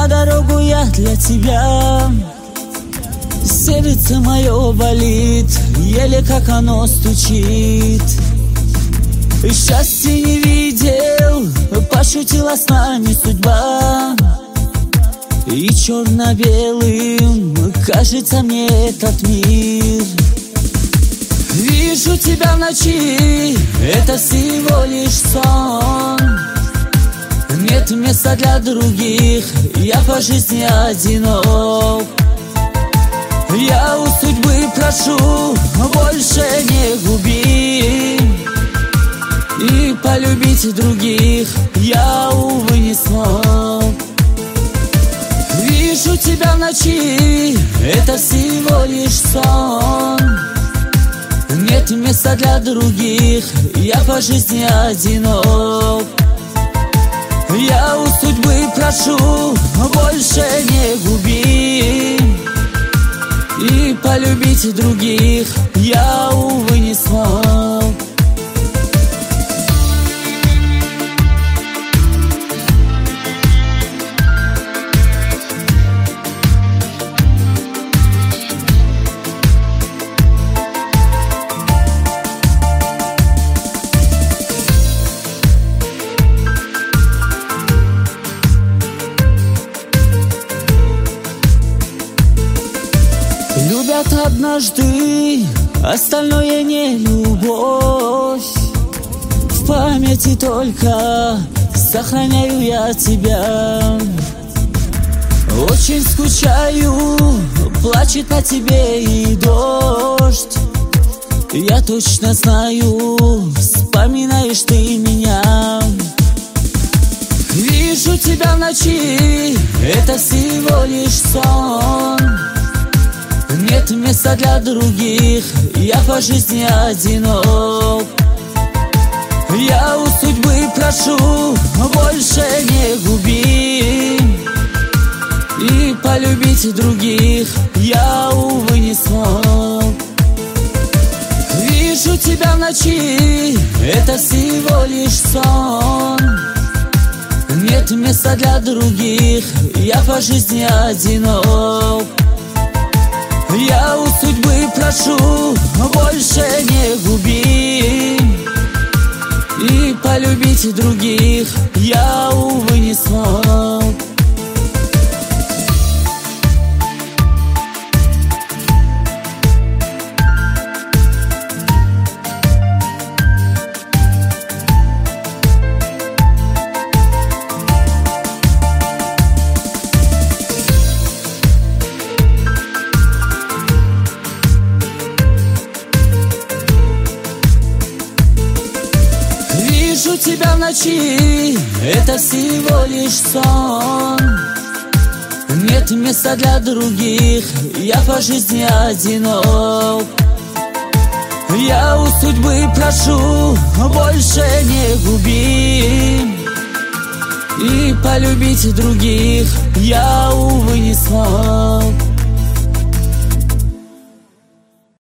на дорогу я для тебя. Сердце мое болит, еле как оно стучит. Счастья не видел, пошутила с нами судьба. И черно-белым кажется мне этот мир. Вижу тебя в ночи, это всего лишь сон. Нет места для других, я по жизни одинок. Я у судьбы прошу, больше не губи. И полюбить других я, увы, не смог. Вижу тебя в ночи, это всего лишь сон. Нет места для других, я по жизни одинок. Я у судьбы прошу, больше не губи. И полюбить других я, увы, не смог. Любят однажды, остальное не любовь. В памяти только сохраняю я тебя. Очень скучаю, плачет по тебе и дождь. Я точно знаю, вспоминаешь ты меня. Вижу тебя в ночи, это всего лишь сон. Нет места для других, я по жизни одинок. Я у судьбы прошу, больше не губи. И полюбить других я, увы, не смог. Вижу тебя в ночи, это всего лишь сон. Нет места для других, я по жизни одинок. Я у судьбы прошу, больше не губи. И полюбить других я, увы, не смог. Вижу тебя в ночи, это всего лишь сон. Нет места для других, я по жизни одинок. Я у судьбы прошу, больше не губи. И полюбить других я, увы, не смог.